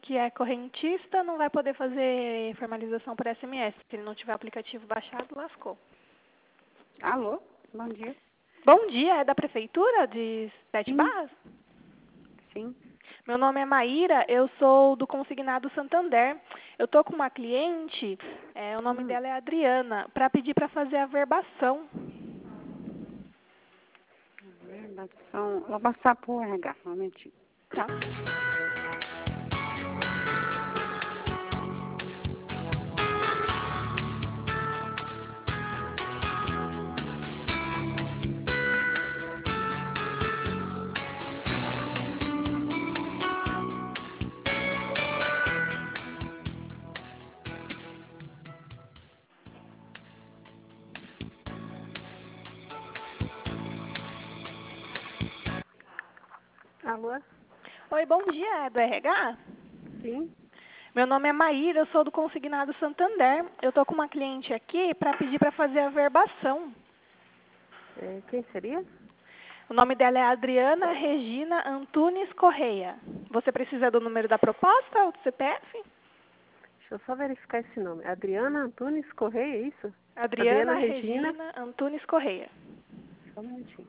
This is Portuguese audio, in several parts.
que é correntista, não vai poder fazer formalização por SMS. Se ele não tiver o aplicativo baixado, lascou. Alô, bom dia. Bom dia, é da Prefeitura de Sete Sim, Barras? sim. Meu nome é Maíra, eu sou do Consignado Santander. Eu estou com uma cliente, o nome dela é Adriana, para pedir para fazer a verbação. Verbação. Vou passar para o RH, um momentinho. Tá? Alô? Oi, bom dia, é do RH? Sim. Meu nome é Maíra, eu sou do Consignado Santander. Eu estou com uma cliente aqui para pedir para fazer a verbação. Quem seria? O nome dela é Adriana Regina Antunes Correia. Você precisa do número da proposta ou do CPF? Deixa eu só verificar esse nome. Adriana Antunes Correia, é isso? Adriana Adriana Regina. Regina Antunes Correia. Só um minutinho.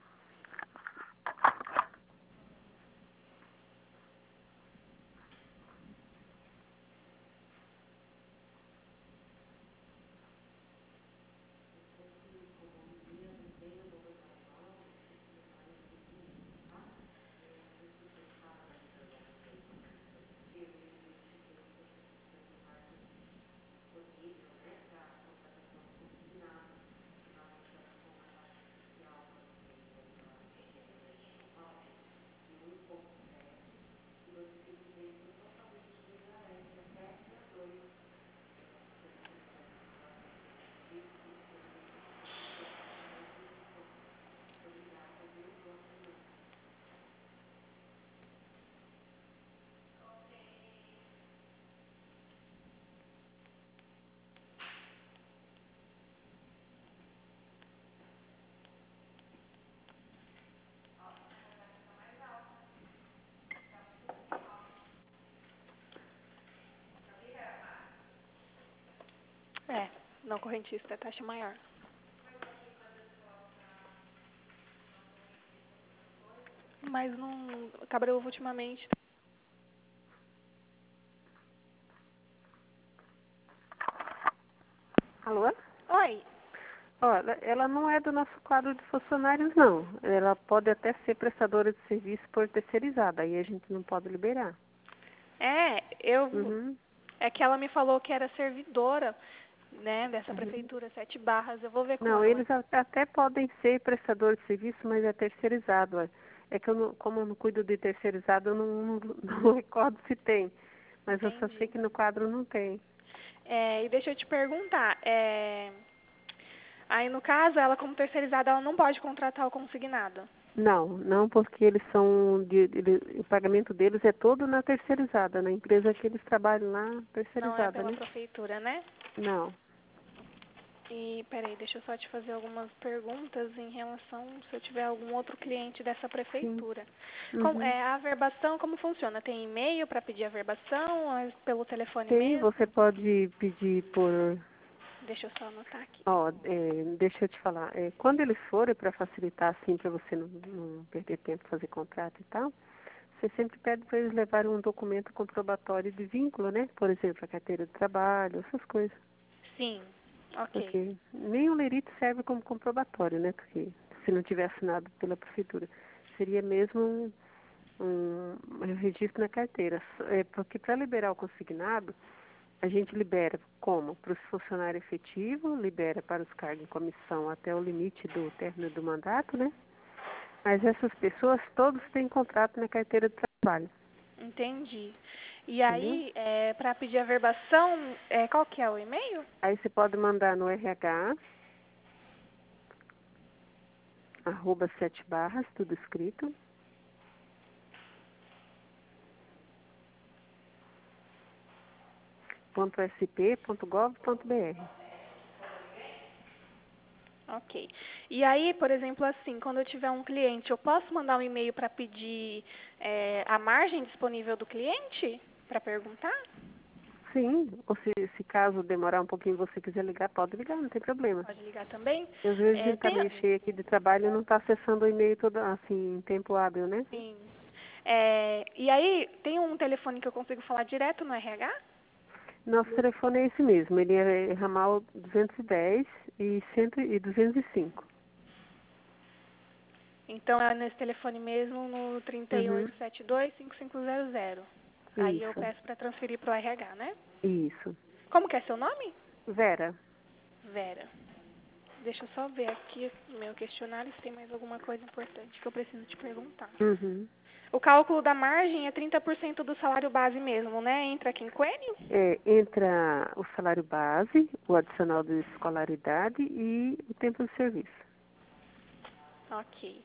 Não correntista, é taxa maior. Mas não. Cabreúva ultimamente. Alô? Oi. Olha, ela não é do nosso quadro de funcionários, não. Ela pode até ser prestadora de serviço por terceirizada, aí a gente não pode liberar. Eu. Uhum. É que ela me falou que era servidora, né, dessa prefeitura, Sete Barras. Eu vou ver com Não, ela. eles até podem ser prestadores de serviço, mas é terceirizado. É que como eu não cuido de terceirizado, eu não recordo se tem. Mas eu só sei Entendi. que no quadro não tem. E deixa eu te perguntar, aí no caso, ela como terceirizada, ela não pode contratar o consignado. Não, porque eles são, o pagamento deles é todo na terceirizada, na empresa que eles trabalham lá, Não é terceirizada, pela né? prefeitura, né? Não. E, peraí, deixa eu só te fazer algumas perguntas em relação se eu tiver algum outro cliente dessa Sim. prefeitura. Uhum. A verbação, como funciona? Tem e-mail para pedir a verbação ou é pelo telefone Tem, você mesmo? pode pedir por. Deixa eu só anotar aqui. Deixa eu te falar. Quando eles forem, para facilitar assim, para você não perder tempo fazer contrato e tal, você sempre pede para eles levarem um documento comprobatório de vínculo, né? Por exemplo, a carteira de trabalho, essas coisas. Sim, ok. Porque nem o lerite serve como comprobatório, né? Porque se não tiver assinado pela prefeitura, seria mesmo um registro na carteira. Porque para liberar o consignado, a gente libera como? Para os funcionários efetivos, libera para os cargos em comissão até o limite do término do mandato, né? Mas essas pessoas todos têm contrato na carteira de trabalho, Entendi. E entendeu? aí, para pedir a verbação, qual que é o e-mail? Aí você pode mandar no RH, @7barras, tudo escrito, .sp.gov.br. Ok. E aí, por exemplo, assim, quando eu tiver um cliente, eu posso mandar um e-mail para pedir a margem disponível do cliente? para perguntar? Sim, ou se caso demorar um pouquinho você quiser ligar, pode ligar, não tem problema. Pode ligar também? Às vezes a gente está Tem, meio cheio aqui de trabalho e não está acessando o e-mail todo assim, em tempo hábil, né? sim. E aí, tem um telefone que eu consigo falar direto no RH? Nosso telefone é esse mesmo, ele é ramal 210 e 205. Então, é nesse telefone mesmo, no Uhum, 3872-5500. Aí eu isso, peço para transferir para o RH, né? isso. Como que é seu nome? Vera, Vera. Deixa eu só ver aqui no meu questionário se tem mais alguma coisa importante que eu preciso te perguntar. uhum. O cálculo da margem é 30% do salário base mesmo, né? Entra quinquênio? Entra o salário base, o adicional de escolaridade e o tempo de serviço. Ok.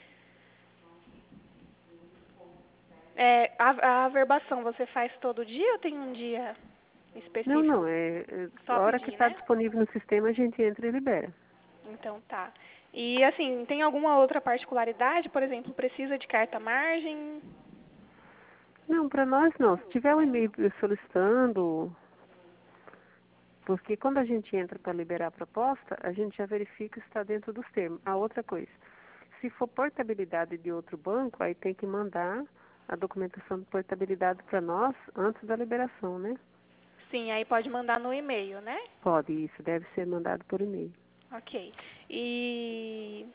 A averbação você faz todo dia ou tem um dia Não, específico? não, Só a hora que pedir, está né? disponível no sistema a gente entra e libera. Então tá. E assim, tem alguma outra particularidade? Por exemplo, precisa de carta margem? Não, para nós não. Se tiver um e-mail solicitando, porque quando a gente entra para liberar a proposta, a gente já verifica se está dentro dos termos. A outra coisa, se for portabilidade de outro banco, aí tem que mandar a documentação de portabilidade para nós antes da liberação, né? Sim, aí pode mandar no e-mail, né? Pode, isso deve ser mandado por e-mail. Ok. E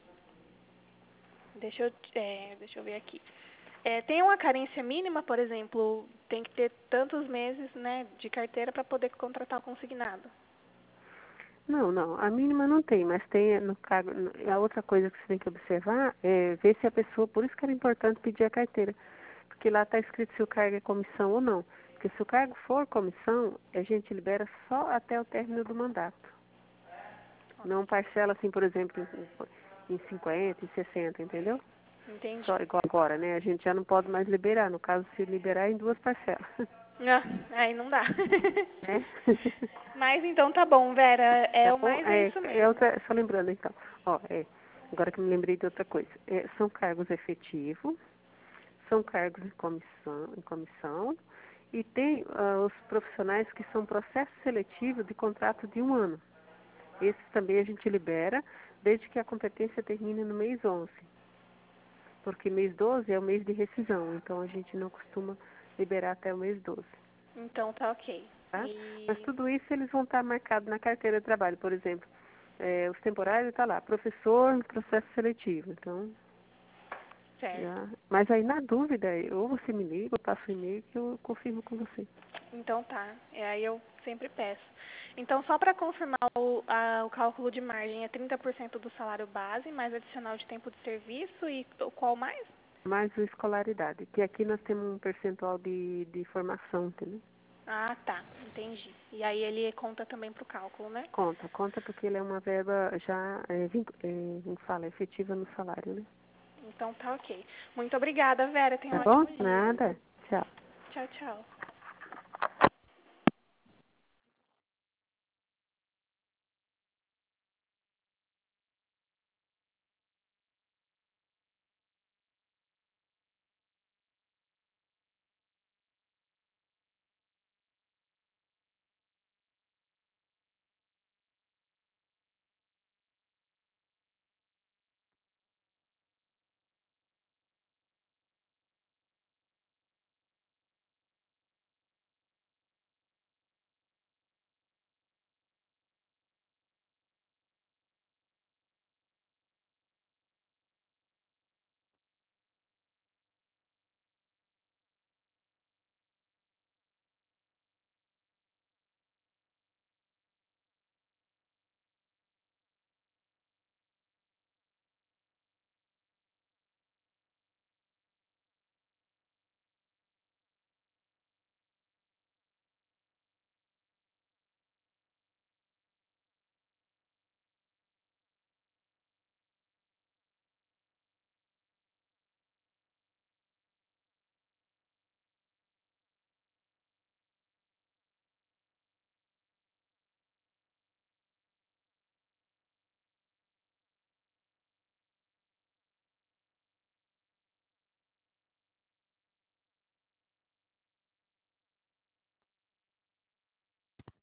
deixa eu ver aqui. Tem uma carência mínima, por exemplo, tem que ter tantos meses, né, de carteira para poder contratar o consignado. Não, não, a mínima não tem, mas tem no cargo. A outra coisa que você tem que observar é ver se a pessoa, por isso que era importante pedir a carteira, porque lá está escrito se o cargo é comissão ou não. Porque se o cargo for comissão, a gente libera só até o término do mandato. Não parcela assim, por exemplo, em 50, em 60, entendeu? Só Entendi. igual agora, né? A gente já não pode mais liberar. No caso, se liberar em duas parcelas. Ah, aí não dá. Né? Mas então tá bom, Vera. Tá O bom? mais é isso mesmo. Só lembrando então. Ó, agora que eu me lembrei de outra coisa. São cargos efetivos, são cargos em comissão e tem os profissionais que são processo seletivo de contrato de 1 ano. Esses também a gente libera desde que a competência termine no mês 11. Porque mês 12 é o mês de rescisão, então a gente não costuma liberar até o mês 12. Então tá ok. Tá? Mas E tudo isso eles vão estar marcados na carteira de trabalho, por exemplo. Os temporários está lá, professor, processo seletivo. Então, certo. mas aí na dúvida, ou você me liga, ou passa o e-mail que eu confirmo com você. Então tá. Aí eu sempre peço. Então, só para confirmar, o cálculo de margem é 30% do salário base, mais adicional de tempo de serviço e qual mais? Mais a escolaridade, que aqui nós temos um percentual de formação, entendeu? Ah, tá. Entendi. E aí ele conta também pro cálculo, né? Conta porque ele é uma verba já, como fala, efetiva no salário, né? Então tá ok. Muito obrigada, Vera. Tenha Tá um bom? ótimo dia. Nada. Tchau. Tchau, tchau.